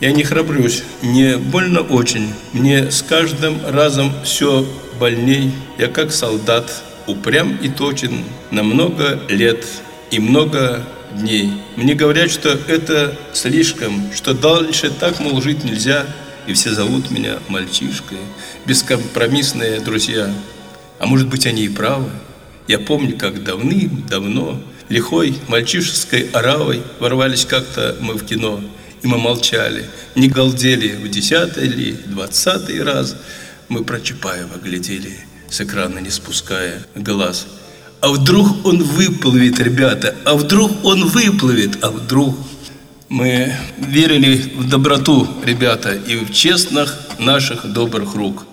Я не храбрюсь, мне больно очень. Мне с каждым разом все больней. Я как солдат, упрям и точен на много лет и много дней. Мне говорят, что это слишком, что дальше так, мол, жить нельзя. И все зовут меня мальчишкой, бескомпромиссные друзья. А может быть, они и правы. Я помню, как давным-давно лихой мальчишеской оравой ворвались как-то мы в кино. И мы молчали, не галдели в 10-й или 20-й раз. Мы про Чапаева глядели, с экрана не спуская глаз. А вдруг он выплывет, ребята, а вдруг он выплывет, а вдруг... Мы верили в доброту, ребята, и в честных наших добрых рук.